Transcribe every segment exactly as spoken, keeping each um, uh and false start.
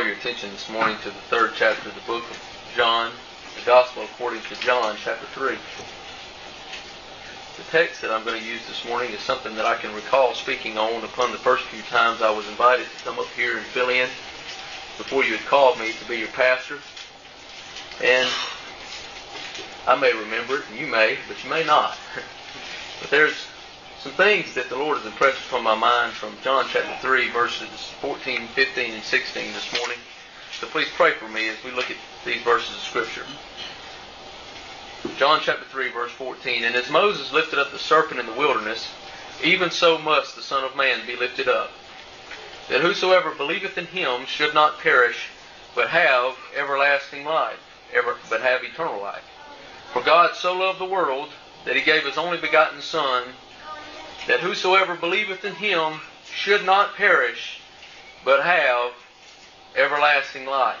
call your attention this morning to the third chapter of the book of John, the Gospel according to John, chapter three. The text that I'm going to use this morning is something that I can recall speaking on upon the first few times I was invited to come up here and fill in before you had called me to be your pastor. And I may remember it, and you may, but you may not. But there's some things that the Lord has impressed upon my mind from John chapter three, verses fourteen, fifteen, and sixteen this morning. So please pray for me as we look at these verses of Scripture. John chapter three, verse fourteen, "And as Moses lifted up the serpent in the wilderness, even so must the Son of Man be lifted up, that whosoever believeth in him should not perish, but have everlasting life, ever, but have eternal life. For God so loved the world, that he gave his only begotten Son, that whosoever believeth in him should not perish, but have everlasting life."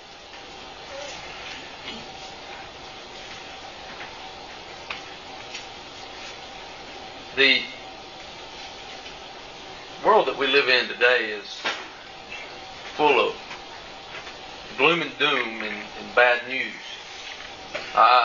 The world that we live in today is full of gloom and doom and, and bad news. I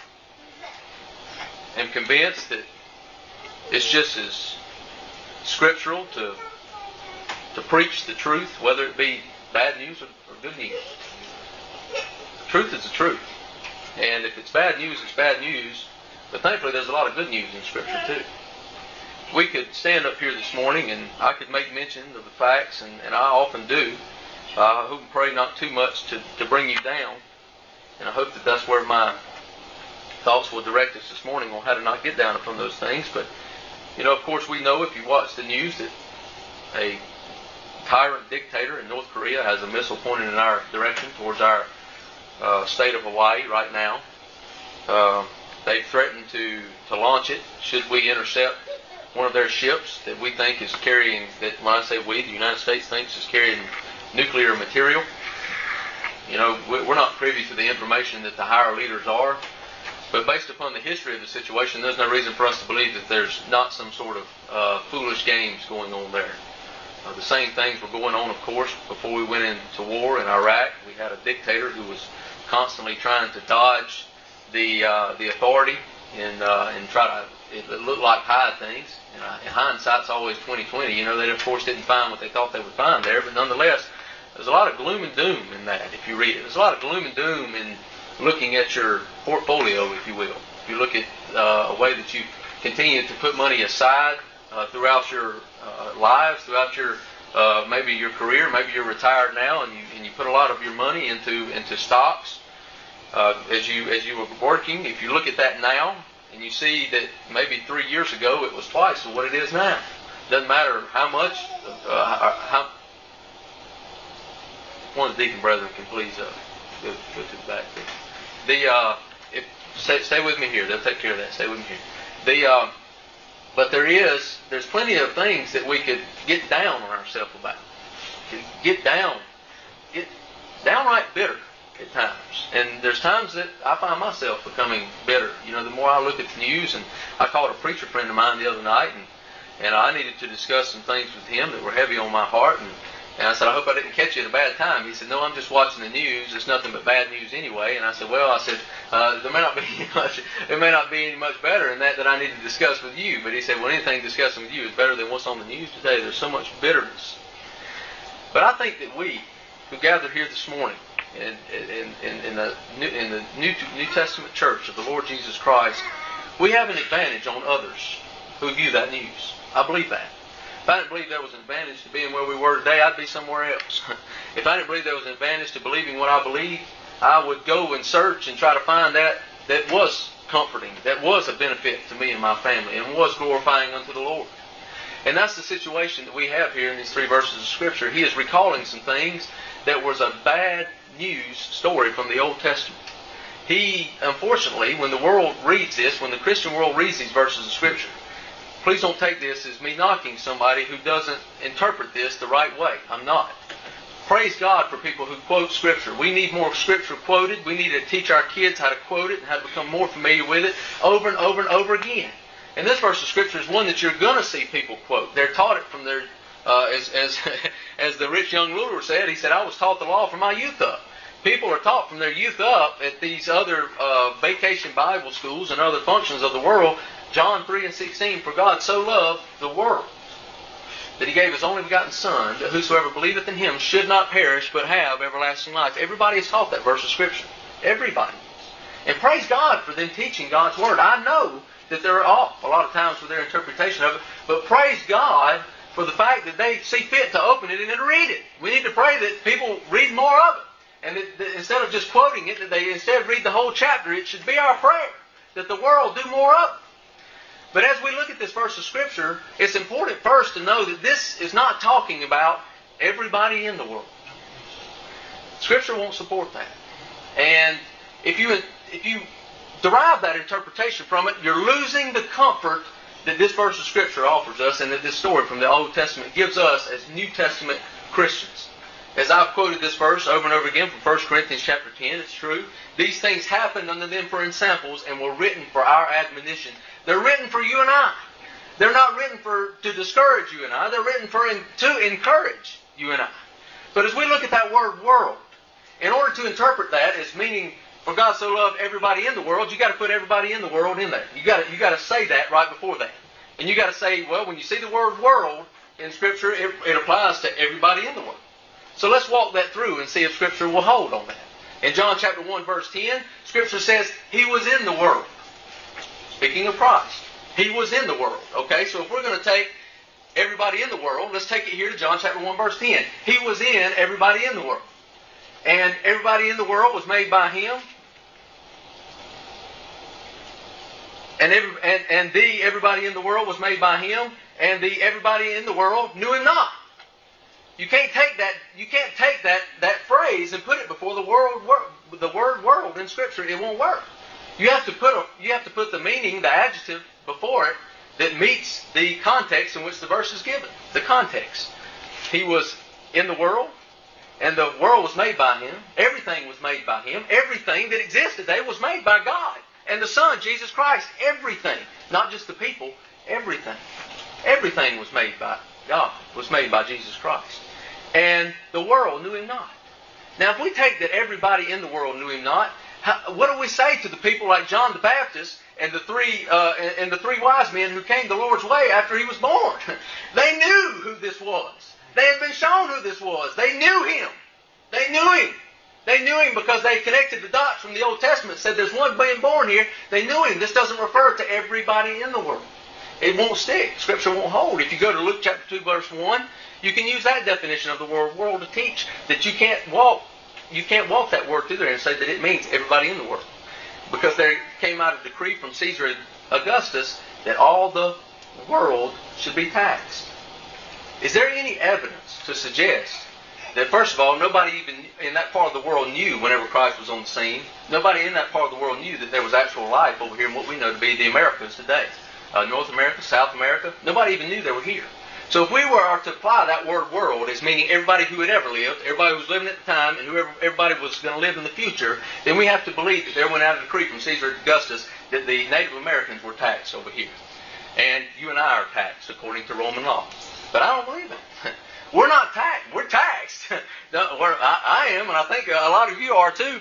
am convinced that it's just as scriptural to to preach the truth, whether it be bad news or, or good news. Truth is the truth. And if it's bad news, it's bad news. But thankfully there's a lot of good news in Scripture too. We could stand up here this morning and I could make mention of the facts, and, and I often do. I hope and pray not too much to, to bring you down. And I hope that that's where my thoughts will direct us this morning on how to not get down upon those things. But, you know, of course we know if you watch the news that a tyrant dictator in North Korea has a missile pointed in our direction towards our uh, state of Hawaii right now. Uh, they've threatened to, to launch it should we intercept one of their ships that we think is carrying, that when I say we, the United States thinks is carrying nuclear material. You know, we're not privy to the information that the higher leaders are, but based upon the history of the situation, there's no reason for us to believe that there's not some sort of uh, foolish games going on there. Uh, the same things were going on, of course, before we went into war in Iraq. We had a dictator who was constantly trying to dodge the uh, the authority and uh, and try to, it looked like hide things. And uh, in hindsight's always twenty twenty. You know, they of course didn't find what they thought they would find there, but nonetheless, there's a lot of gloom and doom in that if you read it. There's a lot of gloom and doom in looking at your portfolio, if you will. If you look at uh, a way that you continue to put money aside uh, throughout your uh, lives, throughout your uh, maybe your career, maybe you're retired now, and you and you put a lot of your money into into stocks uh, as you as you were working. If you look at that now, and you see that maybe three years ago it was twice of what it is now. Doesn't matter how much. Uh, how, one of the deacon brethren can please uh, go, go to the back there. The uh, if, stay, stay with me here. They'll take care of that. Stay with me here. The uh, but there is there's plenty of things that we could get down on ourselves about. Get down, get downright bitter at times. And there's times that I find myself becoming bitter. You know, the more I look at the news, and I called a preacher friend of mine the other night, and, and I needed to discuss some things with him that were heavy on my heart, and, and I said, I hope I didn't catch you at a bad time. He said, no, I'm just watching the news. It's nothing but bad news anyway. And I said, well, I said, uh, there may not be much, there may not be any much better than that that I need to discuss with you. But he said, well, anything discussing with you is better than what's on the news today. There's so much bitterness. But I think that we who gathered here this morning, In, in, in, in the, New, in the New, New Testament church of the Lord Jesus Christ, we have an advantage on others who view that news. I believe that. If I didn't believe there was an advantage to being where we were today, I'd be somewhere else. If I didn't believe there was an advantage to believing what I believe, I would go and search and try to find that that was comforting, that was a benefit to me and my family, and was glorifying unto the Lord. And that's the situation that we have here in these three verses of Scripture. He is recalling some things that was a bad news story from the Old Testament. He, unfortunately, when the world reads this, when the Christian world reads these verses of Scripture, please don't take this as me knocking somebody who doesn't interpret this the right way. I'm not. Praise God for people who quote Scripture. We need more Scripture quoted. We need to teach our kids how to quote it and how to become more familiar with it over and over and over again. And this verse of Scripture is one that you're going to see people quote. They're taught it from their Uh, as, as, as the rich young ruler said, he said, I was taught the law from my youth up. People are taught from their youth up at these other uh, vacation Bible schools and other functions of the world. John three and sixteen, for God so loved the world that He gave His only begotten Son, that whosoever believeth in Him should not perish, but have everlasting life. Everybody is taught that verse of Scripture. Everybody. And praise God for them teaching God's Word. I know that they're off a lot of times with their interpretation of it, but praise God for the fact that they see fit to open it and then read it. We need to pray that people read more of it. And that, that instead of just quoting it, that they instead read the whole chapter. It should be our prayer that the world do more of it. But as we look at this verse of Scripture, it's important first to know that this is not talking about everybody in the world. Scripture won't support that. And if you if you derive that interpretation from it, you're losing the comfort that this verse of Scripture offers us and that this story from the Old Testament gives us as New Testament Christians. As I've quoted this verse over and over again from First Corinthians chapter ten, it's true. These things happened unto them for ensamples and were written for our admonition. They're written for you and I. They're not written for to discourage you and I. They're written for in, to encourage you and I. But as we look at that word world, in order to interpret that as meaning for God so loved everybody in the world, you got to put everybody in the world in there. You got to you got to say that right before that. And you got to say, well, when you see the word world in Scripture, it, it applies to everybody in the world. So let's walk that through and see if Scripture will hold on that. In John chapter one, verse ten, Scripture says, He was in the world. Speaking of Christ. He was in the world. Okay, so if we're going to take everybody in the world, let's take it here to John chapter one, verse ten. He was in everybody in the world. And everybody in the world was made by Him. And, every, and, and the everybody in the world was made by Him. And the everybody in the world knew Him not. You can't take that. You can't take that that phrase and put it before the world, the word "world" in Scripture. It won't work. You have to put a, you have to put the meaning, the adjective before it that meets the context in which the verse is given. The context. He was in the world, and the world was made by Him. Everything was made by Him. Everything that existed there was made by God and the Son, Jesus Christ. Everything, not just the people. Everything. Everything was made by God. Was made by Jesus Christ. And the world knew Him not. Now, if we take that everybody in the world knew Him not, how, what do we say to the people like John the Baptist and the three uh, and, and the three wise men who came the Lord's way after He was born? They knew who this was. They had been shown who this was. They knew Him. They knew Him. They knew Him because they connected the dots from the Old Testament. Said there's one being born here. They knew Him. This doesn't refer to everybody in the world. It won't stick. Scripture won't hold. If you go to Luke chapter two, verse one, you can use that definition of the word world to teach that you can't walk, you can't walk that word through there and say that it means everybody in the world. Because there came out a decree from Caesar Augustus that all the world should be taxed. Is there any evidence to suggest that, first of all, nobody even in that part of the world knew whenever Christ was on the scene, nobody in that part of the world knew that there was actual life over here in what we know to be the Americas today. Uh, North America, South America, nobody even knew they were here. So if we were to apply that word world as meaning everybody who had ever lived, everybody who was living at the time, and whoever everybody was going to live in the future, then we have to believe that there went out a decree from Caesar Augustus that the Native Americans were taxed over here. And you and I are taxed according to Roman law. But I don't believe it. We're not taxed. We're taxed. I am, and I think a lot of you are too.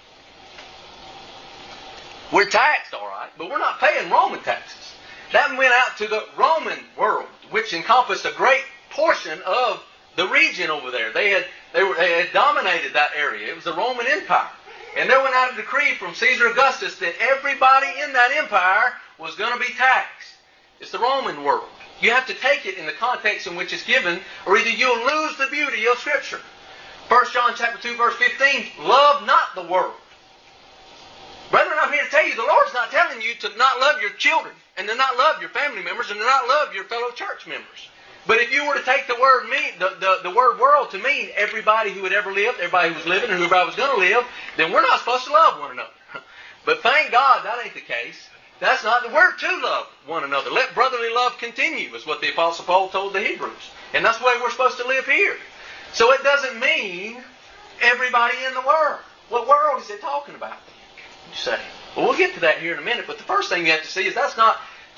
We're taxed, all right, but we're not paying Roman taxes. That went out to the Roman world, which encompassed a great portion of the region over there. They had they were they had dominated that area. It was the Roman Empire. And there went out a decree from Caesar Augustus that everybody in that empire was going to be taxed. It's the Roman world. You have to take it in the context in which it's given, or either you'll lose the beauty of Scripture. First John chapter two, verse fifteen, love not the world. Brethren, I'm here to tell you, the Lord's not telling you to not love your children, and to not love your family members, and to not love your fellow church members. But if you were to take the word mean, the, the, the word world to mean everybody who had ever lived, everybody who was living, and whoever was going to live, then we're not supposed to love one another. But thank God that ain't the case. That's not the word to love one another. Let brotherly love continue, is what the Apostle Paul told the Hebrews. And that's the way we're supposed to live here. So it doesn't mean everybody in the world. What world is it talking about? You say. Well, we'll get to that here in a minute. But the first thing you have to see is that's not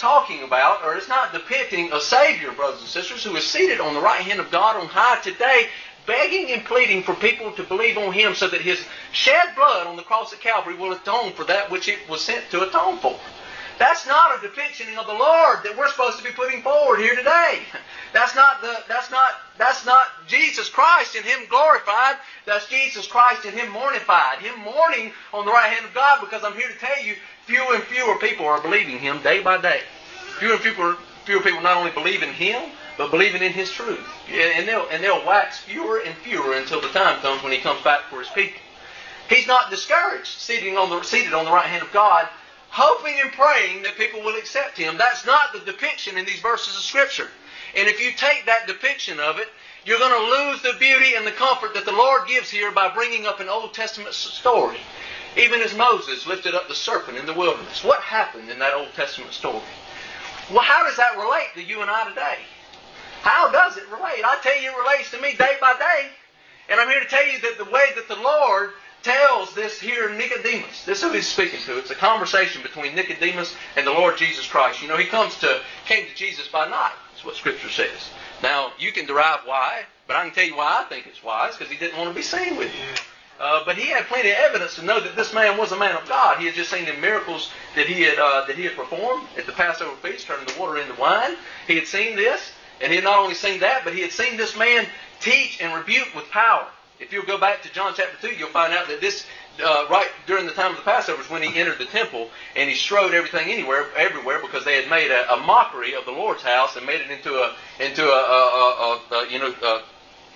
talking about, or it's not depicting a Savior, brothers and sisters, who is seated on the right hand of God on high today, begging and pleading for people to believe on Him so that His shed blood on the cross at Calvary will atone for that which it was sent to atone for. That's not a depiction of the Lord that we're supposed to be putting forward here today. That's not the that's not that's not Jesus Christ and Him glorified. That's Jesus Christ and Him mortified. Him mourning on the right hand of God, because I'm here to tell you, fewer and fewer people are believing Him day by day. Fewer and fewer fewer people not only believe in Him, but believing in His truth. And they'll and they'll wax fewer and fewer until the time comes when He comes back for His people. He's not discouraged, sitting on the seated on the right hand of God, hoping and praying that people will accept Him. That's not the depiction in these verses of Scripture. And if you take that depiction of it, you're going to lose the beauty and the comfort that the Lord gives here by bringing up an Old Testament story. Even as Moses lifted up the serpent in the wilderness. What happened in that Old Testament story? Well, how does that relate to you and I today? How does it relate? I tell you, it relates to me day by day. And I'm here to tell you that the way that the Lord tells this here Nicodemus, this is who He's speaking to. It's a conversation between Nicodemus and the Lord Jesus Christ. You know, he comes to came to Jesus by night. That's what Scripture says. Now, you can derive why, but I can tell you why I think it's wise, because He didn't want to be seen with you. Uh, but He had plenty of evidence to know that this man was a man of God. He had just seen the miracles that he had uh, that he had performed at the Passover feast, turning the water into wine. He had seen this, and he had not only seen that, but he had seen this man teach and rebuke with power. If you'll go back to John chapter two, you'll find out that this, uh, right during the time of the Passover, is when He entered the temple, and He strode everything anywhere, everywhere, because they had made a, a mockery of the Lord's house and made it into a, into a, a, a, a you know, a,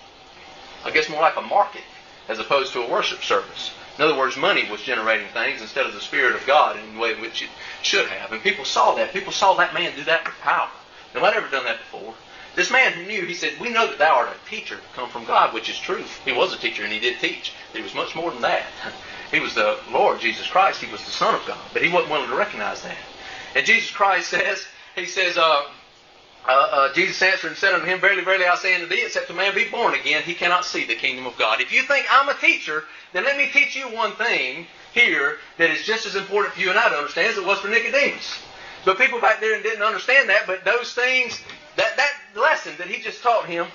I guess more like a market as opposed to a worship service. In other words, money was generating things instead of the Spirit of God in the way in which it should have. And people saw that. People saw that man do that with power. Nobody ever done that before. This man who knew, he said, we know that thou art a teacher come from God, which is true. He was a teacher and he did teach. He was much more than that. He was the Lord Jesus Christ. He was the Son of God. But he wasn't willing to recognize that. And Jesus Christ says, he says, uh, uh, uh, Jesus answered and said unto him, verily, verily, I say unto thee, except a man be born again, he cannot see the kingdom of God. If you think I'm a teacher, then let me teach you one thing here that is just as important for you and I to understand as it was for Nicodemus. But people back there didn't understand that, but those things, that, that lesson that he just taught him,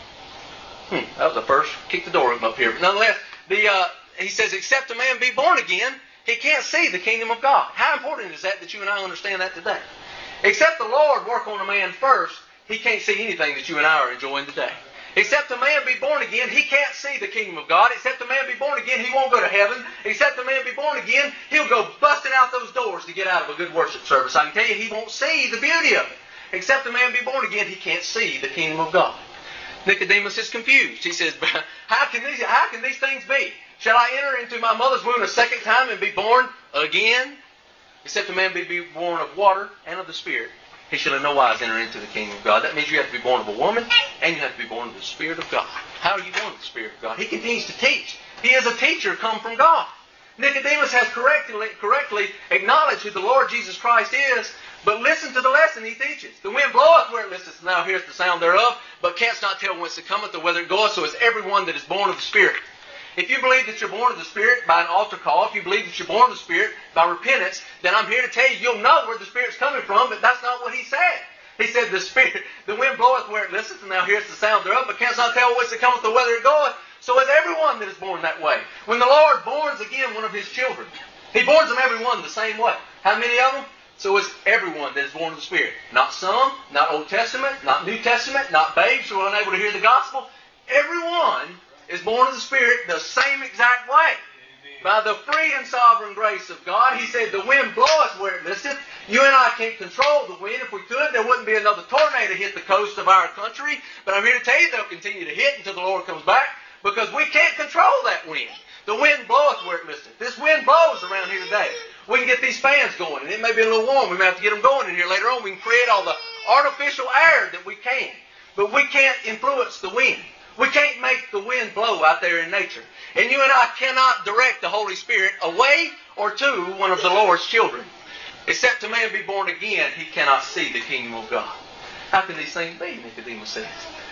hmm, that was the first, kick the door up here. But nonetheless, the, uh, he says, except a man be born again, he can't see the kingdom of God. How important is that that you and I understand that today? Except the Lord work on a man first, he can't see anything that you and I are enjoying today. Except a man be born again, he can't see the kingdom of God. Except a man be born again, he won't go to heaven. Except a man be born again, he'll go busting out those doors to get out of a good worship service. I can tell you, he won't see the beauty of it. Except a man be born again, he can't see the kingdom of God. Nicodemus is confused. He says, how can these, how can these things be? Shall I enter into my mother's womb a second time and be born again? Except a man be born of water and of the Spirit, he shall in no wise enter into the kingdom of God. That means you have to be born of a woman, and you have to be born of the Spirit of God. How are you born of the Spirit of God? He continues to teach. He is a teacher come from God. Nicodemus has correctly, correctly acknowledged who the Lord Jesus Christ is, but listen to the lesson he teaches. The wind bloweth where it listeth, now heareth the sound thereof, but canst not tell whence it cometh or whither it goeth, so is everyone that is born of the Spirit. If you believe that you're born of the Spirit by an altar call, if you believe that you're born of the Spirit by repentance, then I'm here to tell you, you'll know where the Spirit's coming from, but that's not what he said. He said, the Spirit, the wind bloweth where it listeth, and thou hearest the sound thereof, but canst not tell whence it cometh or whither it goeth. So is everyone that is born that way. When the Lord borns again one of his children, he borns them every one the same way. How many of them? So is everyone that is born of the Spirit. Not some, not Old Testament, not New Testament, not babes who are unable to hear the gospel. Everyone is born of the Spirit the same exact way. By the free and sovereign grace of God, he said, the wind bloweth where it listeth. You and I can't control the wind. If we could, there wouldn't be another tornado hit the coast of our country. But I'm here to tell you, they'll continue to hit until the Lord comes back, because we can't control that wind. The wind bloweth where it listeth. This wind blows around here today. We can get these fans going, and it may be a little warm. We may have to get them going in here later on. We can create all the artificial air that we can. But we can't influence the wind. We can't make the wind blow out there in nature. And you and I cannot direct the Holy Spirit away or to one of the Lord's children. Except a man be born again, he cannot see the kingdom of God. How can these things be? Nicodemus says.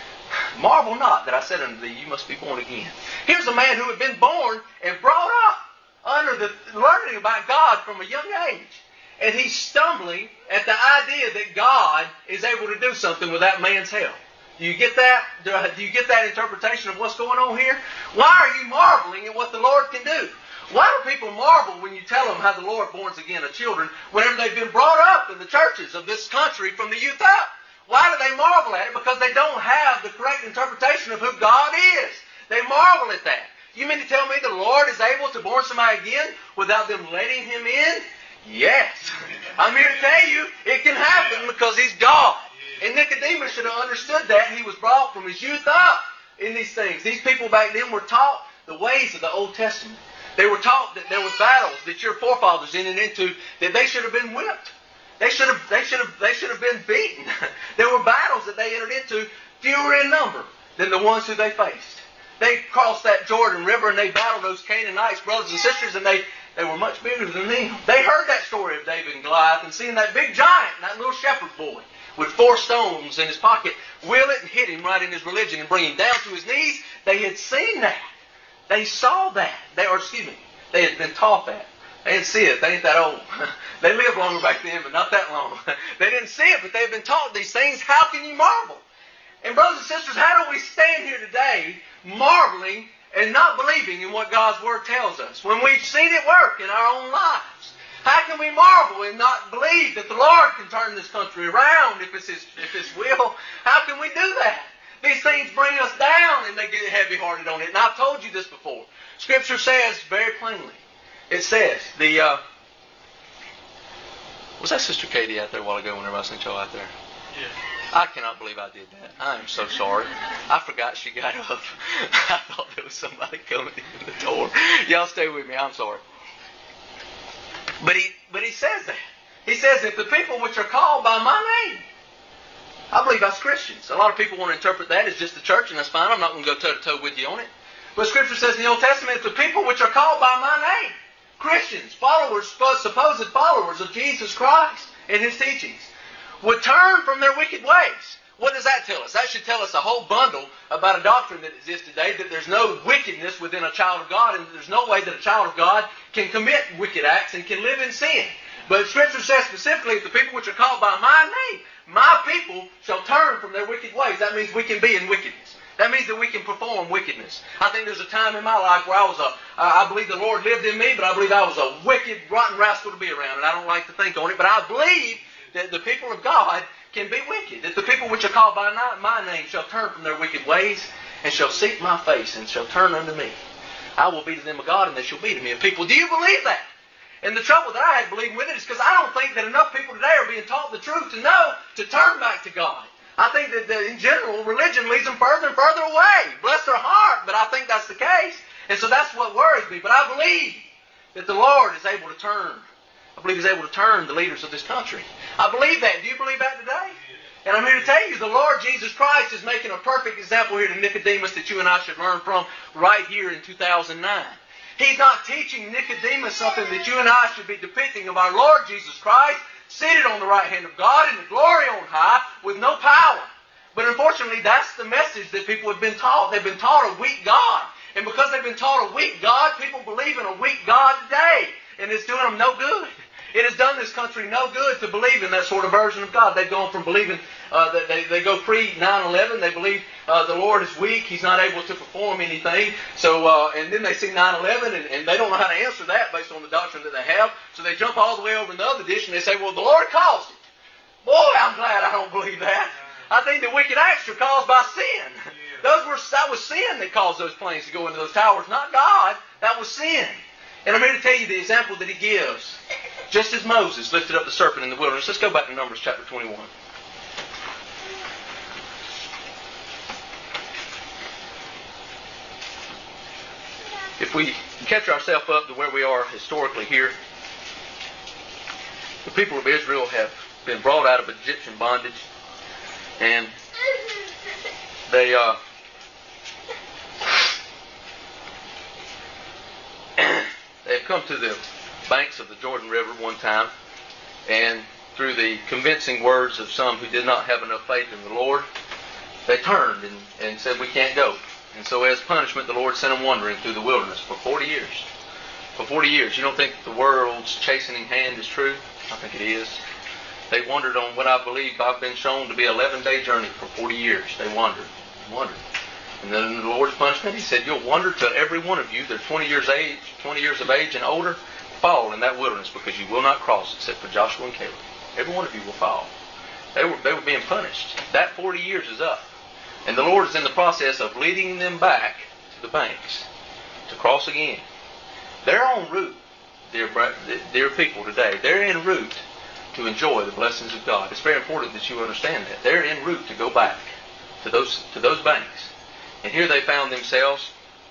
Marvel not that I said unto thee, you must be born again. Here's a man who had been born and brought up under the learning about God from a young age. and he's stumbling at the idea that God is able to do something without man's help. Do you get that? Do you get that interpretation of what's going on here? Why are you marveling at what the Lord can do? Why do people marvel when you tell them how the Lord borns again of children whenever they've been brought up in the churches of this country from the youth up? Why do they marvel at it? Because they don't have the correct interpretation of who God is. They marvel at that. You mean to tell me the Lord is able to born somebody again without them letting him in? Yes. I'm here to tell you it can happen because he's God. And Nicodemus should have understood that. He was brought from his youth up in these things. These people back then were taught the ways of the Old Testament. They were taught that there was battles that your forefathers entered into that they should have been whipped. They should have, they should have, they should have been beaten. There were battles that they entered into fewer in number than the ones who they faced. They crossed that Jordan River and they battled those Canaanites, brothers and sisters, and they, they were much bigger than them. They heard that story of David and Goliath and seeing that big giant, that little shepherd boy with four stones in his pocket, wheel it and hit him right in his religion and bring him down to his knees. They had seen that. They saw that. They, or excuse me, they had been taught that. They didn't see it. They ain't that old. They lived longer back then, but not that long. They didn't see it, but they've been taught these things. How can you marvel? And brothers and sisters, how do we stand here today marveling and not believing in what God's Word tells us when we've seen it work in our own lives? How can we marvel and not believe that the Lord can turn this country around if it's His, if His will? How can we do that? These things bring us down and they get heavy-hearted on it. And I've told you this before. Scripture says very plainly, it says, the, uh, was that Sister Katie out there a while ago whenever I sent y'all out there? Yeah. I cannot believe I did that. I am so sorry. I forgot she got up. I thought there was somebody coming in the door. Y'all stay with me. I'm sorry. But he, but he says that. He says, if the people which are called by my name, I believe that's Christians. A lot of people want to interpret that as just the church, and that's fine. I'm not going to go toe-to-toe with you on it. But Scripture says in the Old Testament, if the people which are called by my name, Christians, followers, supposed followers of Jesus Christ and His teachings, would turn from their wicked ways. What does that tell us? That should tell us a whole bundle about a doctrine that exists today, that there's no wickedness within a child of God, and there's no way that a child of God can commit wicked acts and can live in sin. But Scripture says specifically, if the people which are called by my name, my people shall turn from their wicked ways. That means we can be in wickedness. That means that we can perform wickedness. I think there's a time in my life where I was a, uh, I believe the Lord lived in me, but I believe I was a wicked, rotten rascal to be around, and I don't like to think on it, but I believe that the people of God can be wicked. That the people which are called by my name shall turn from their wicked ways and shall seek my face and shall turn unto me. I will be to them a God and they shall be to me a people. Do you believe that? And the trouble that I had believing with it is because I don't think that enough people today are being taught the truth to know to turn back to God. I think that, that in general, religion leads them further and further away. Bless their heart, but I think that's the case. And so that's what worries me. But I believe that the Lord is able to turn. I believe He's able to turn the leaders of this country. I believe that. Do you believe that today? And I'm here to tell you, the Lord Jesus Christ is making a perfect example here to Nicodemus that you and I should learn from right here in two thousand nine. He's not teaching Nicodemus something that you and I should be depicting of our Lord Jesus Christ, seated on the right hand of God in the glory on high with no power. But unfortunately, that's the message that people have been taught. They've been taught a weak God. And because they've been taught a weak God, people believe in a weak God today. And it's doing them no good. It has done this country no good to believe in that sort of version of God. They've gone from believing, uh, that they, they go pre nine eleven, they believe uh, the Lord is weak, He's not able to perform anything. So, uh, and then they see nine eleven and, and they don't know how to answer that based on the doctrine that they have. So they jump all the way over in the other dish and they say, well, the Lord caused it. Boy, I'm glad I don't believe that. I think the wicked acts are caused by sin. Those were, that was sin that caused those planes to go into those towers, not God. That was sin. And I'm here to tell you the example that He gives. Just as Moses lifted up the serpent in the wilderness. Let's go back to Numbers chapter twenty-one. If we catch ourselves up to where we are historically here, the people of Israel have been brought out of Egyptian bondage, and they uh, they've come to the banks of the Jordan River one time, and through the convincing words of some who did not have enough faith in the Lord, they turned and, and said, we can't go. And so as punishment, the Lord sent them wandering through the wilderness for forty years. For forty years. You don't think the world's chastening hand is true? I think it is. They wandered on what I believe I've been shown to be an eleven-day journey for forty years. They wandered. Wandered. And then in the Lord's punishment, He said, you'll wander till every one of you, that are twenty years age, twenty years of age and older, fall in that wilderness, because you will not cross except for Joshua and Caleb. Every one of you will fall. They were, they were being punished. That forty years is up. And the Lord is in the process of leading them back to the banks to cross again. They're en route, dear, dear people today. They're en route to enjoy the blessings of God. It's very important that you understand that. They're en route to go back to those to those banks. And here they found themselves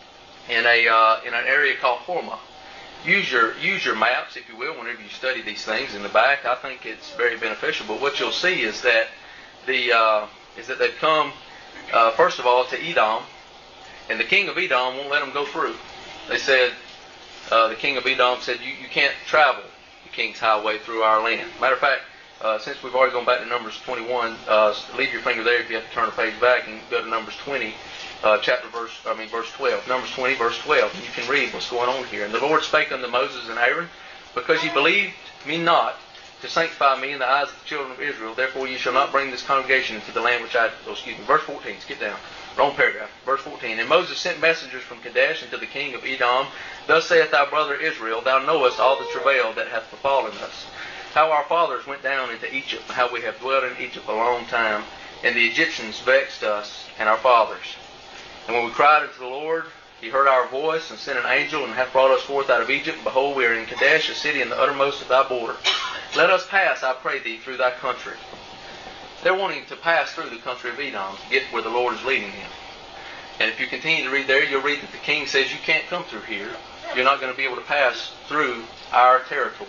in a uh, in an area called Hormah. Use your use your maps, if you will, whenever you study these things in the back. I think it's very beneficial. But what you'll see is that the uh, is that they've come uh, first of all to Edom, and the king of Edom won't let them go through. They said uh, the king of Edom said, "You you can't travel the King's Highway through our land." Matter of fact, uh, since we've already gone back to Numbers twenty-one, uh, leave your finger there if you have to turn a page back and go to Numbers twenty. Uh, chapter verse, I mean verse twelve, Numbers twenty, verse twelve, and you can read what's going on here. And the Lord spake unto Moses and Aaron, because ye believed me not to sanctify me in the eyes of the children of Israel, therefore ye shall not bring this congregation into the land which I, oh, excuse me, verse fourteen, skip down, wrong paragraph, verse fourteen. And Moses sent messengers from Kadesh unto the king of Edom, thus saith thy brother Israel, thou knowest all the travail that hath befallen us, how our fathers went down into Egypt, how we have dwelt in Egypt a long time, and the Egyptians vexed us and our fathers. And when we cried unto the Lord, He heard our voice, and sent an angel, and hath brought us forth out of Egypt. Behold, we are in Kadesh, a city in the uttermost of thy border. Let us pass, I pray thee, through thy country. They're wanting to pass through the country of Edom to get where the Lord is leading them. And if you continue to read there, you'll read that the king says, you can't come through here. You're not going to be able to pass through our territory.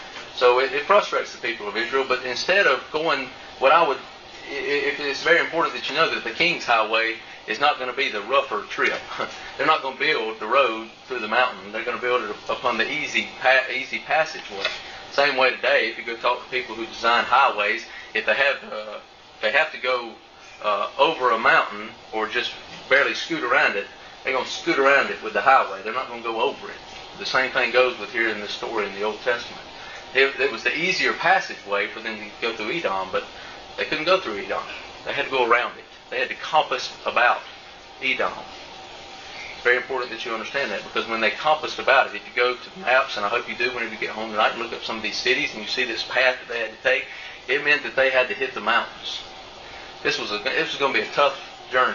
So it, it frustrates the people of Israel. But instead of going, what I would, it, it's very important that you know that the King's Highway is not going to be the rougher trip. They're not going to build the road through the mountain. They're going to build it upon the easy pa- easy passageway. Same way today, if you go talk to people who design highways, if they have uh, if they have to go uh, over a mountain or just barely scoot around it, they're going to scoot around it with the highway. They're not going to go over it. The same thing goes with here in this story in the Old Testament. It, it was the easier passageway for them to go through Edom, but they couldn't go through Edom. They had to go around it. They had to compass about Edom. It's very important that you understand that, because when they compassed about it, if you go to maps, and I hope you do whenever you get home tonight and look up some of these cities and you see this path that they had to take, it meant that they had to hit the mountains. This was, a, this was going to be a tough journey.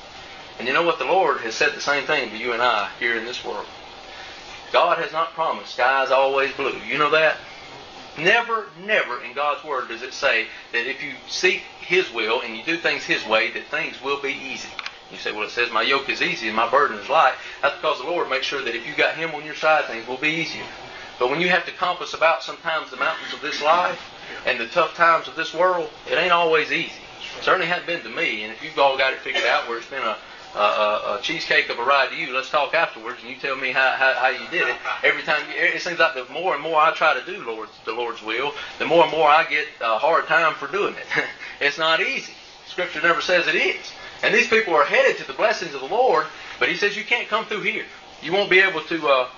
And you know what? The Lord has said the same thing to you and I here in this world. God has not promised skies always blue. You know that? Never, never in God's Word does it say that if you seek His will and you do things His way, that things will be easy. You say, well, it says my yoke is easy and my burden is light. That's because the Lord makes sure that if you got Him on your side, things will be easier. But when you have to compass about sometimes the mountains of this life and the tough times of this world, it ain't always easy. It certainly hasn't been to me. And if you've all got it figured out where it's been a Uh, a cheesecake of a ride to you, let's talk afterwards and you tell me how, how, how you did it. Every time, you, it seems like the more and more I try to do Lord's, the Lord's will, the more and more I get a hard time for doing it. It's not easy. Scripture never says it is. And these people are headed to the blessings of the Lord, but He says you can't come through here. You won't be able to. Uh,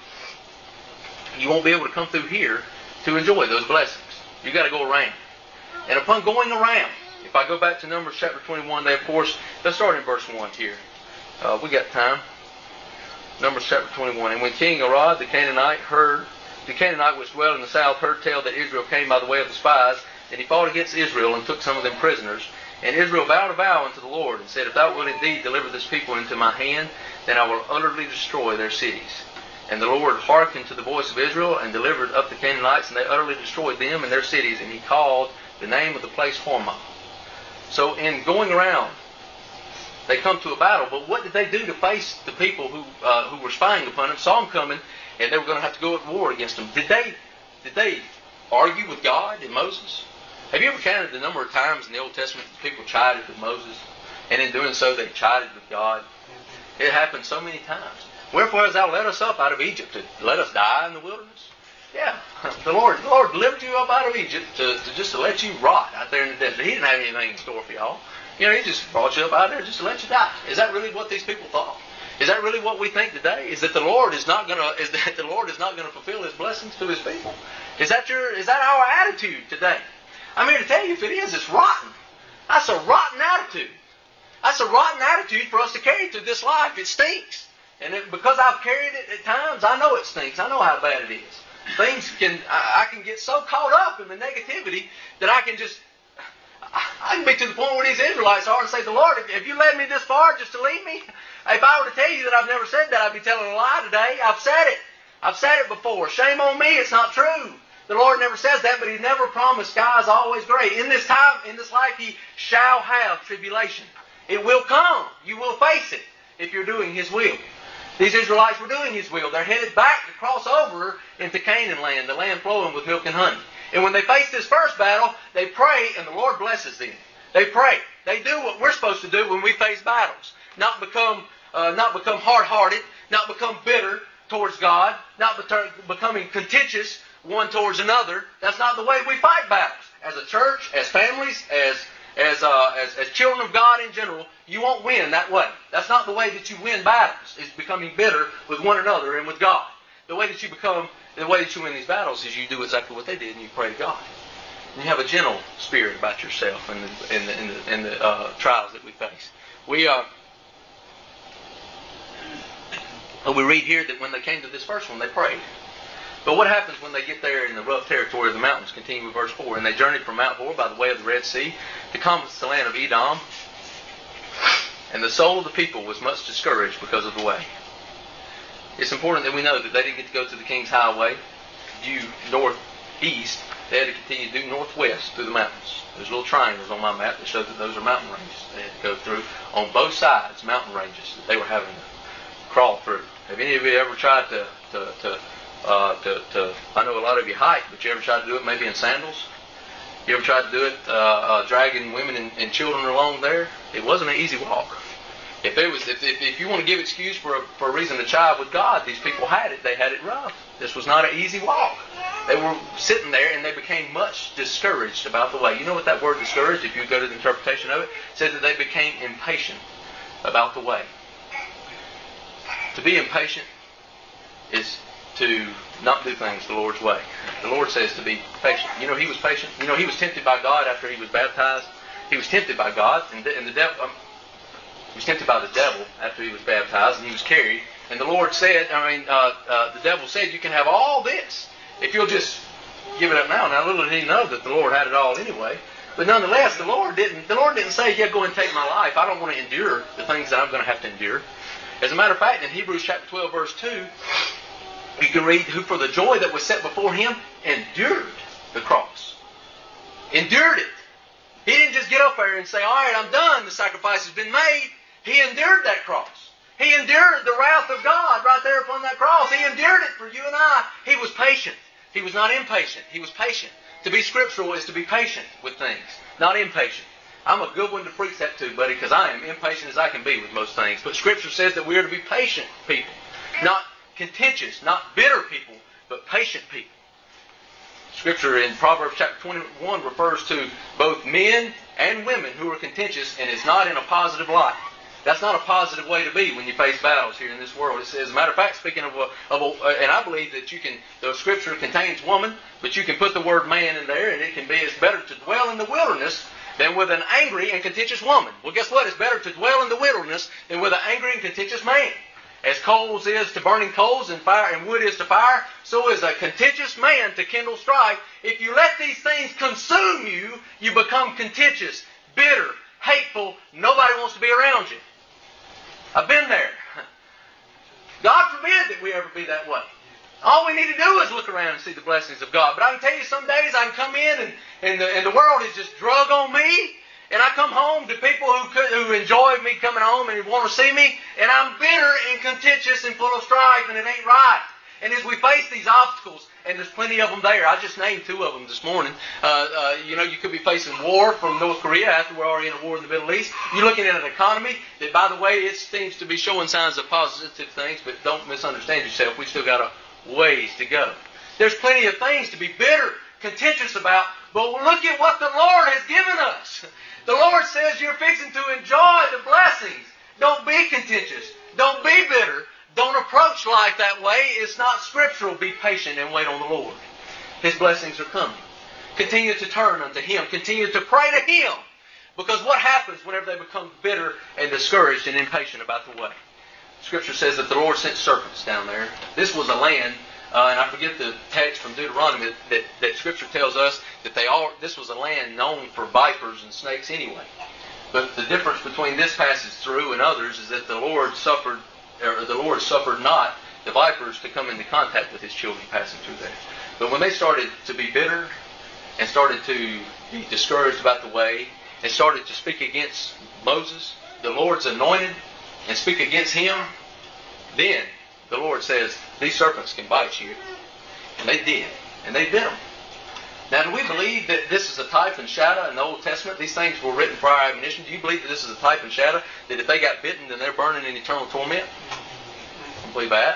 you won't be able to come through here to enjoy those blessings. You got to go around. And upon going around, if I go back to Numbers chapter twenty-one, they of course let's start in verse one here. Uh, we got time. Numbers chapter twenty-one. And when King Arad the Canaanite heard, the Canaanite which dwelt in the south heard tell that Israel came by the way of the spies, then he fought against Israel and took some of them prisoners. And Israel vowed a vow unto the Lord and said, if thou wilt indeed deliver this people into my hand, then I will utterly destroy their cities. And the Lord hearkened to the voice of Israel and delivered up the Canaanites, and they utterly destroyed them and their cities. And he called the name of the place Hormah. So in going around, they come to a battle, but what did they do to face the people who uh, who were spying upon them, saw them coming, and they were going to have to go at war against them? Did they did they argue with God and Moses? Have you ever counted the number of times in the Old Testament that people chided with Moses, and in doing so they chided with God? It happened so many times. Wherefore hast thou led us up out of Egypt to let us die in the wilderness? Yeah, the Lord, the Lord delivered you up out of Egypt to, to just to let you rot out there in the desert. He didn't have anything in store for y'all. You know, He just brought you up out there just to let you die. Is that really what these people thought? Is that really what we think today? Is that the Lord is not going to is that the Lord is not going to fulfill His blessings to His people? Is that your is that our attitude today? I'm here to tell you, if it is, it's rotten. That's a rotten attitude. That's a rotten attitude for us to carry through this life. It stinks, and it, because I've carried it at times, I know it stinks. I know how bad it is. Things can I, I can get so caught up in the negativity that I can just I can be to the point where these Israelites are and say, "The Lord, if you led me this far just to leave me, if I were to tell you that I've never said that, I'd be telling a lie today. I've said it. I've said it before. Shame on me. It's not true. The Lord never says that, but He never promised sky is always gray. In this time, in this life, He shall have tribulation. It will come. You will face it if you're doing His will." These Israelites were doing His will. They're headed back to cross over into Canaan land, the land flowing with milk and honey. And when they face this first battle, they pray and the Lord blesses them. They pray. They do what we're supposed to do when we face battles. Not become, uh, not become hard-hearted, not become bitter towards God, not becoming contentious one towards another. That's not the way we fight battles. As a church, as families, as as, uh, as as children of God in general, you won't win that way. That's not the way that you win battles, is becoming bitter with one another and with God. The way that you become, the way that you win these battles is you do exactly what they did and you pray to God. And you have a gentle spirit about yourself in the, in the, in the, in the uh, trials that we face. We uh, we read here that when they came to this first one, they prayed. But what happens when they get there in the rough territory of the mountains? Continue with verse four. And they journeyed from Mount Hor by the way of the Red Sea to come to the land of Edom. And the soul of the people was much discouraged because of the way. It's important that we know that they didn't get to go to the King's Highway due northeast. They had to continue due northwest through the mountains. There's little triangles on my map that show that those are mountain ranges they had to go through on both sides, mountain ranges that they were having to crawl through. Have any of you ever tried to, to, to Uh, to, to, I know a lot of you hike, but you ever tried to do it maybe in sandals? You ever tried to do it uh, uh, dragging women and, and children along there? It wasn't an easy walk. If it was, if, if, if you want to give excuse for a, for a reason to chive with God, these people had it. They had it rough. This was not an easy walk. They were sitting there and they became much discouraged about the way. You know what that word discouraged, if you go to the interpretation of it, it says that they became impatient about the way. To be impatient is to not do things the Lord's way. The Lord says to be patient. You know, He was patient. You know, He was tempted by God after He was baptized. He was tempted by God, and the, and the devil. Um, he was tempted by the devil after He was baptized, and He was carried. And the Lord said, I mean, uh, uh, the devil said, "You can have all this if you'll just give it up now." Now, little did he know that the Lord had it all anyway. But nonetheless, the Lord didn't. The Lord didn't say, "Yeah, go and take my life. I don't want to endure the things that I'm going to have to endure." As a matter of fact, in Hebrews chapter twelve, verse two. You can read, who for the joy that was set before Him endured the cross. Endured it. He didn't just get up there and say, "All right, I'm done. The sacrifice has been made." He endured that cross. He endured the wrath of God right there upon that cross. He endured it for you and I. He was patient. He was not impatient. He was patient. To be scriptural is to be patient with things, not impatient. I'm a good one to preach that to, buddy, because I am impatient as I can be with most things. But Scripture says that we are to be patient people, not contentious, not bitter people, but patient people. Scripture in Proverbs chapter twenty-one refers to both men and women who are contentious, and it's not in a positive light. That's not a positive way to be when you face battles here in this world. It says, as a matter of fact, speaking of a, of a, and I believe that you can, the Scripture contains woman, but you can put the word man in there, and it can be, it's better to dwell in the wilderness than with an angry and contentious woman. Well, guess what? It's better to dwell in the wilderness than with an angry and contentious man. As coals is to burning coals and fire and wood is to fire, so is a contentious man to kindle strife. If you let these things consume you, you become contentious, bitter, hateful. Nobody wants to be around you. I've been there. God forbid that we ever be that way. All we need to do is look around and see the blessings of God. But I can tell you, some days I can come in and, and, the, and the world is just drug on me. And I come home to people who could, who enjoy me coming home and want to see me, and I'm bitter and contentious and full of strife, and it ain't right. And as we face these obstacles, and there's plenty of them there, I just named two of them this morning. Uh, uh, you know, you could be facing war from North Korea after we're already in a war in the Middle East. You're looking at an economy that, by the way, it seems to be showing signs of positive things, but don't misunderstand yourself. We still got a ways to go. There's plenty of things to be bitter, contentious about, but look at what the Lord has given us. The Lord says you're fixing to enjoy the blessings. Don't be contentious. Don't be bitter. Don't approach life that way. It's not scriptural. Be patient and wait on the Lord. His blessings are coming. Continue to turn unto Him. Continue to pray to Him. Because what happens whenever they become bitter and discouraged and impatient about the way? Scripture says that the Lord sent serpents down there. This was a land, uh, and I forget the text from Deuteronomy, that, that Scripture tells us that they all. This was a land known for vipers and snakes anyway. But the difference between this passage through and others is that the Lord suffered, or the Lord suffered not the vipers to come into contact with His children passing through there. But when they started to be bitter and started to be discouraged about the way and started to speak against Moses, the Lord's anointed, and speak against him, then the Lord says, these serpents can bite you. And they did. And they bit them. Now, do we believe that this is a type and shadow in the Old Testament? These things were written for our admonition. Do you believe that this is a type and shadow? That if they got bitten, then they're burning in eternal torment? Don't believe that?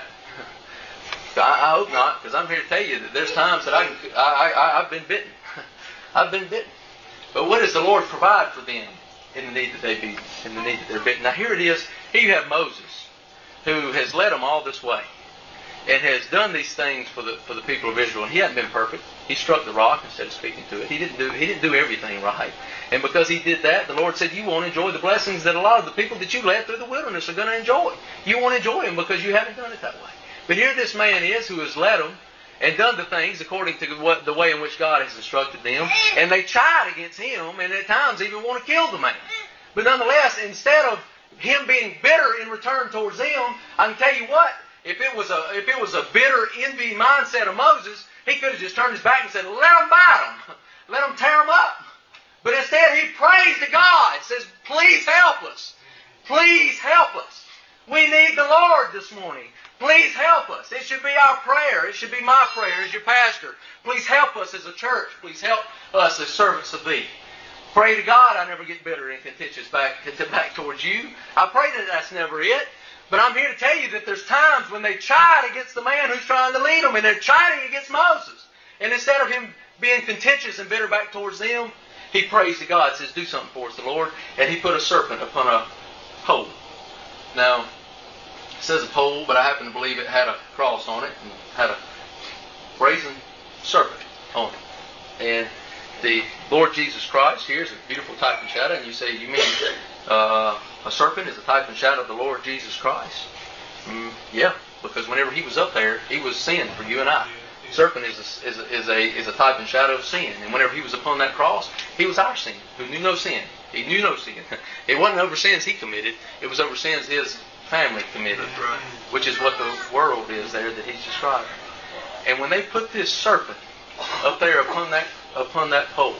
I, I hope not, because I'm here to tell you that there's times that I, can, I, I, I've been bitten. I've been bitten. But what does the Lord provide for them in the need that they be, in the need that they're bitten? Now, here it is. Here you have Moses, who has led them all this way and has done these things for the for the people of Israel. And he hadn't been perfect. He struck the rock instead of speaking to it. He didn't do he didn't do everything right. And because he did that, the Lord said, you won't enjoy the blessings that a lot of the people that you led through the wilderness are going to enjoy. You won't enjoy them because you haven't done it that way. But here this man is who has led them and done the things according to what the way in which God has instructed them. And they chide against him and at times even want to kill the man. But nonetheless, instead of him being bitter in return towards them, I can tell you what, if it was a if it was a bitter, envy mindset of Moses, he could have just turned his back and said, let them bite them. Let them tear them up. But instead he prays to God, says, please help us. Please help us. We need the Lord this morning. Please help us. It should be our prayer. It should be my prayer as your pastor. Please help us as a church. Please help us as servants of Thee. Pray to God I never get bitter and contentious back, back towards you. I pray that that's never it. But I'm here to tell you that there's times when they chide against the man who's trying to lead them, and they're chiding against Moses. And instead of him being contentious and bitter back towards them, he prays to God, says, do something for us, the Lord. And he put a serpent upon a pole. Now, it says a pole, but I happen to believe it had a cross on it and had a brazen serpent on it. And the Lord Jesus Christ, here's a beautiful type and shadow, and you say, you mean uh, a serpent is a type and shadow of the Lord Jesus Christ? Mm, yeah, because whenever he was up there, he was sin for you and I. Serpent is a, is, a, is, a, is a type and shadow of sin. And whenever he was upon that cross, he was our sin, who knew no sin. He knew no sin. It wasn't over sins he committed. It was over sins his family committed, which is what the world is there that he's describing. And when they put this serpent up there upon that upon that pole,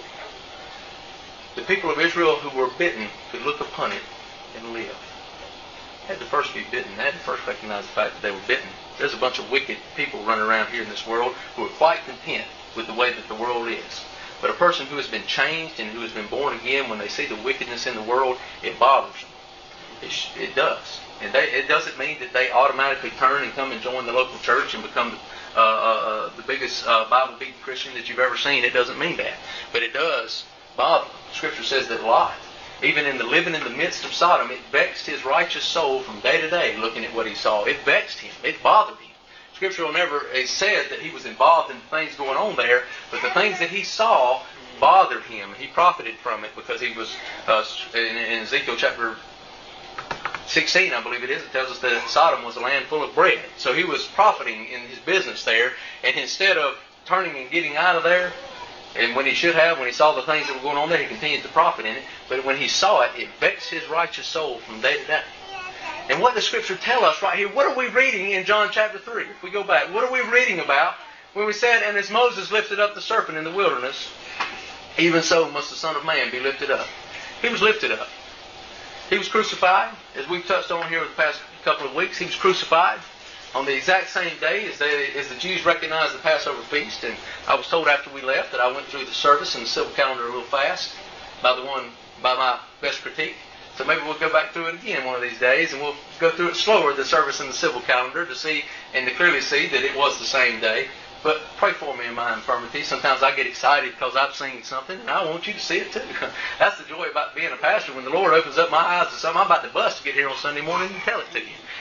the people of Israel who were bitten could look upon it and live. They had to first be bitten. They had to first recognize the fact that they were bitten. There's a bunch of wicked people running around here in this world who are quite content with the way that the world is. But a person who has been changed and who has been born again, when they see the wickedness in the world, it bothers them. It, sh- it does. And they, it doesn't mean that they automatically turn and come and join the local church and become uh, uh, the biggest uh, Bible-beating Christian that you've ever seen. It doesn't mean that. But it does bother them. Scripture says that Lot, even in the living in the midst of Sodom, it vexed his righteous soul from day to day looking at what he saw. It vexed him. It bothered him. Scripture will never it said that he was involved in things going on there, but the things that he saw bothered him. He profited from it because he was, uh, in, in Ezekiel chapter sixteen, I believe it is, it tells us that Sodom was a land full of bread. So he was profiting in his business there, and instead of turning and getting out of there, and when he should have, when he saw the things that were going on there, he continued to profit in it. But when he saw it, it vexed his righteous soul from day to day. And what does Scripture tell us right here? What are we reading in John chapter three? If we go back, what are we reading about when we said, and as Moses lifted up the serpent in the wilderness, even so must the Son of Man be lifted up. He was lifted up. He was crucified, as we've touched on here over the past couple of weeks. He was crucified on the exact same day as, they, as the Jews recognized the Passover feast. And I was told after we left that I went through the service and the civil calendar a little fast by the one by my best critique. So maybe we'll go back through it again one of these days, and we'll go through it slower, the service and the civil calendar, to see and to clearly see that it was the same day. But pray for me in my infirmity. Sometimes I get excited because I've seen something, and I want you to see it too. That's the joy about being a pastor. When the Lord opens up my eyes to something, I'm about to bust to get here on Sunday morning and tell it to you.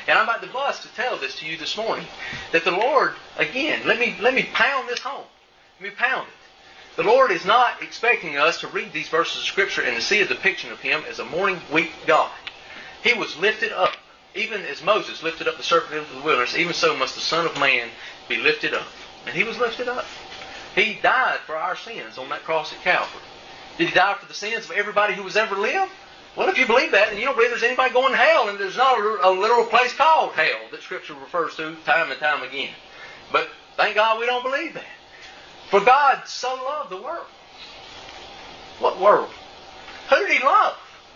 And I'm about to bust to tell this to you this morning. That the Lord, again, let me, let me pound this home. Let me pound it. The Lord is not expecting us to read these verses of Scripture and to see a depiction of Him as a morning, weak God. He was lifted up. Even as Moses lifted up the serpent into the wilderness, even so must the Son of Man be lifted up. And He was lifted up. He died for our sins on that cross at Calvary. Did He die for the sins of everybody who has ever lived? Well, if you believe that, and you don't believe there's anybody going to hell, and there's not a, a literal place called hell that Scripture refers to time and time again. But thank God we don't believe that. For God so loved the world. What world? Who did He love?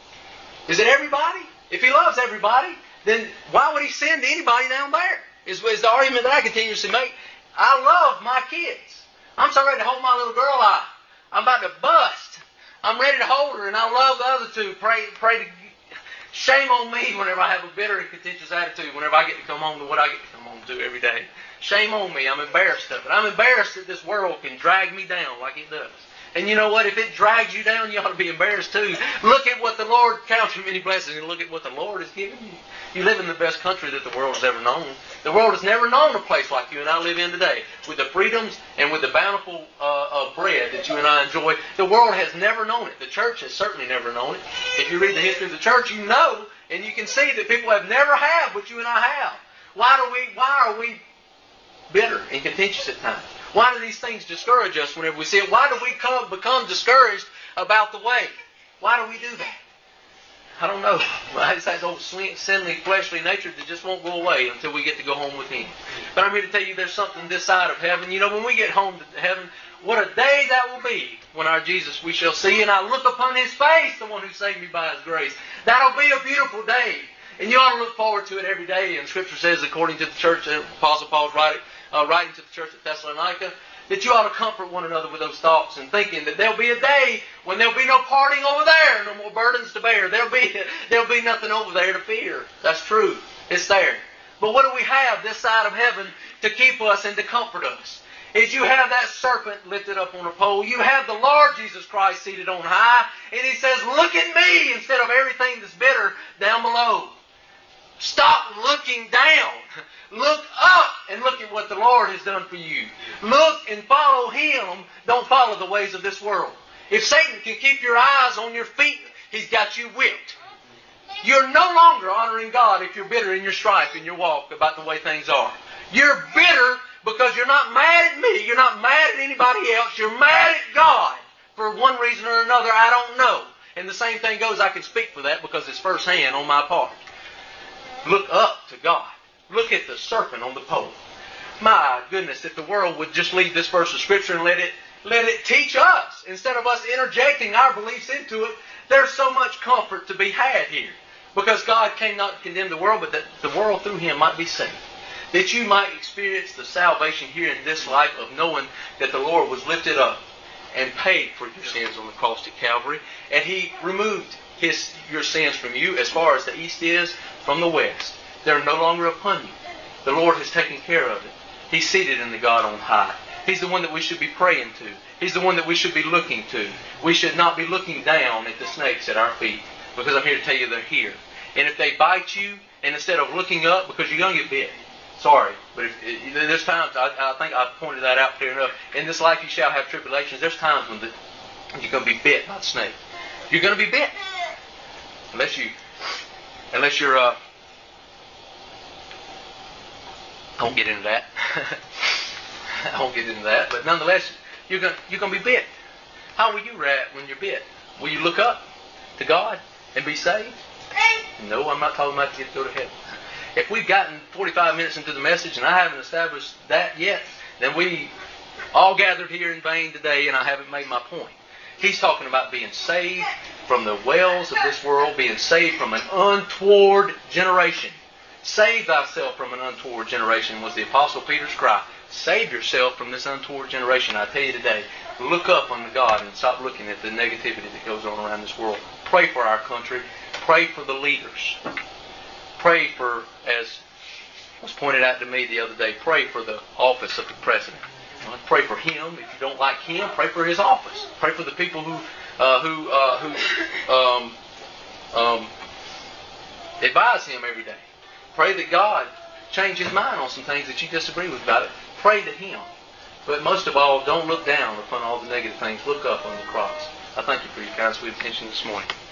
Is it everybody? If He loves everybody, then why would He send anybody down there? Is, is the argument that I continuously make. I love my kids. I'm so ready to hold my little girl out. I'm about to bust. I'm ready to hold her, and I love the other two. Pray, pray to shame on me whenever I have a bitter and contentious attitude, whenever I get to come home to what I get to come home to every day. Shame on me. I'm embarrassed of it. I'm embarrassed that this world can drag me down like it does. And you know what? If it drags you down, you ought to be embarrassed too. Look at what the Lord counts your many blessings, and look at what the Lord has given you. You live in the best country that the world has ever known. The world has never known a place like you and I live in today. With the freedoms and with the bountiful uh, uh, bread that you and I enjoy, the world has never known it. The church has certainly never known it. If you read the history of the church, you know, and you can see that people have never had what you and I have. Why do we? Why are we bitter and contentious at times? Why do these things discourage us whenever we see it? Why do we come, become discouraged about the way? Why do we do that? I don't know. It's that old sinly, fleshly nature that just won't go away until we get to go home with Him. But I'm here to tell you there's something this side of heaven. You know, when we get home to heaven, what a day that will be when our Jesus we shall see, and I look upon His face, the one who saved me by His grace. That'll be a beautiful day. And you ought to look forward to it every day. And Scripture says, according to the church, the Apostle Paul's writing, uh, writing to the church at Thessalonica, that you ought to comfort one another with those thoughts and thinking that there'll be a day when there'll be no parting over there, no more burdens to bear. There'll be, there'll be nothing over there to fear. That's true. It's there. But what do we have this side of heaven to keep us and to comfort us? Is you have that serpent lifted up on a pole. You have the Lord Jesus Christ seated on high. And He says, look at me instead of everything that's bitter down below. Stop looking down. Look up and look at what the Lord has done for you. Look and follow Him. Don't follow the ways of this world. If Satan can keep your eyes on your feet, he's got you whipped. You're no longer honoring God if you're bitter in your strife in your walk about the way things are. You're bitter because you're not mad at me. You're not mad at anybody else. You're mad at God for one reason or another. I don't know. And the same thing goes, I can speak for that because it's firsthand on my part. Look up to God. Look at the serpent on the pole. My goodness, if the world would just leave this verse of Scripture and let it let it teach us, instead of us interjecting our beliefs into it, there's so much comfort to be had here. Because God came not to condemn the world, but that the world through Him might be saved. That you might experience the salvation here in this life of knowing that the Lord was lifted up and paid for your sins on the cross at Calvary. And He removed his your sins from you as far as the east is from the west. They're no longer upon you. The Lord has taken care of it. He's seated in the God on high. He's the one that we should be praying to. He's the one that we should be looking to. We should not be looking down at the snakes at our feet, because I'm here to tell you they're here. And if they bite you, and instead of looking up, because you're going to get bit. Sorry, but if, if, there's times, I, I think I pointed that out clear enough. In this life you shall have tribulations. There's times when the, you're going to be bit by the snake. You're going to be bit. Unless you, unless you're, uh, I won't get into that. I won't get into that. But nonetheless, you're going you're going to be bit. How will you react when you're bit? Will you look up to God and be saved? No, I'm not talking about to get to go to heaven. If we've gotten forty-five minutes into the message and I haven't established that yet, then we all gathered here in vain today, and I haven't made my point. He's talking about being saved from the wells of this world, being saved from an untoward generation. Save thyself from an untoward generation was the Apostle Peter's cry. Save yourself from this untoward generation. I tell you today, look up unto God and stop looking at the negativity that goes on around this world. Pray for our country. Pray for the leaders. Pray for, as was pointed out to me the other day, pray for the office of the president. Pray for him. If you don't like him, pray for his office. Pray for the people who uh, who uh, who um, um, advise him every day. Pray that God change His mind on some things that you disagree with about it. Pray to Him. But most of all, don't look down upon all the negative things. Look up on the cross. I thank you for your kind sweet attention this morning.